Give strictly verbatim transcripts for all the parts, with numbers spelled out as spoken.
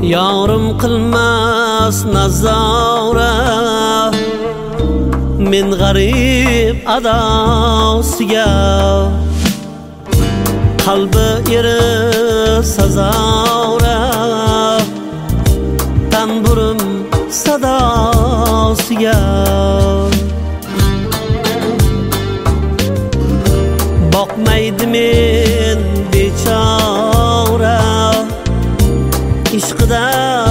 Yorim qilmas nazora men g'arib adosiga qalbi eri sazora tanburim sadosiga boqmaydi men bechora ishqida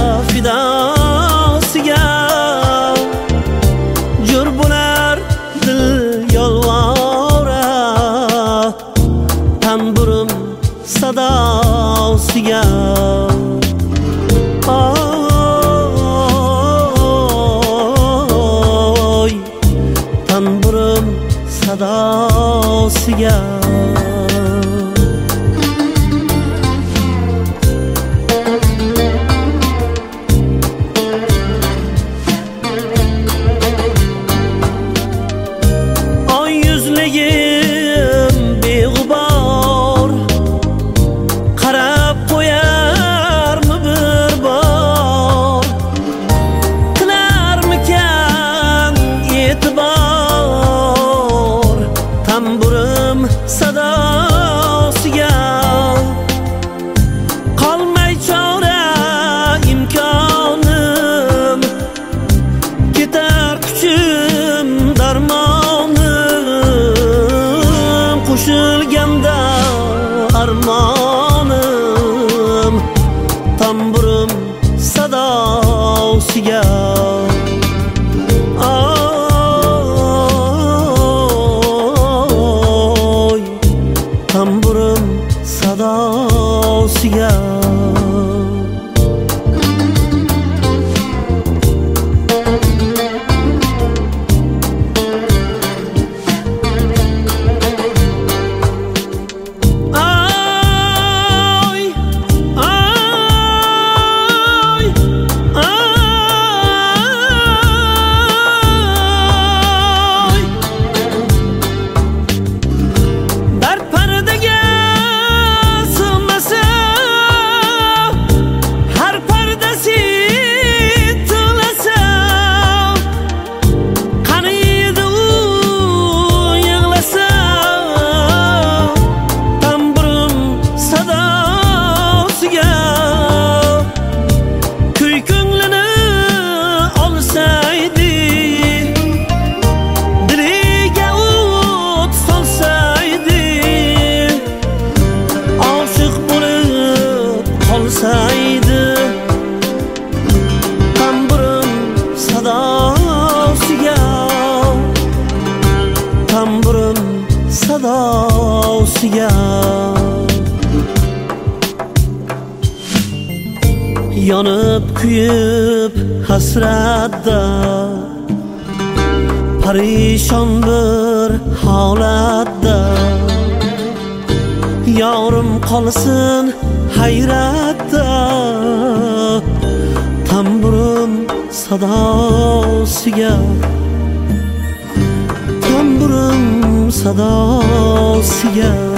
fidosiga jur bo'lar dil yolvora tanburim sadosiga oy tanburim sadosiga sadosiga qolmay chora imkonim ketar kuchim darmonim qo'shilganda armonim tamburim sadosiga tamburim sadosiga tamburim sadosiga tamburim sadosiga yonib kuyib hasratda parishon bir holatda yorim qolsin hayratda tamburim sadosiga tamburim sadosiga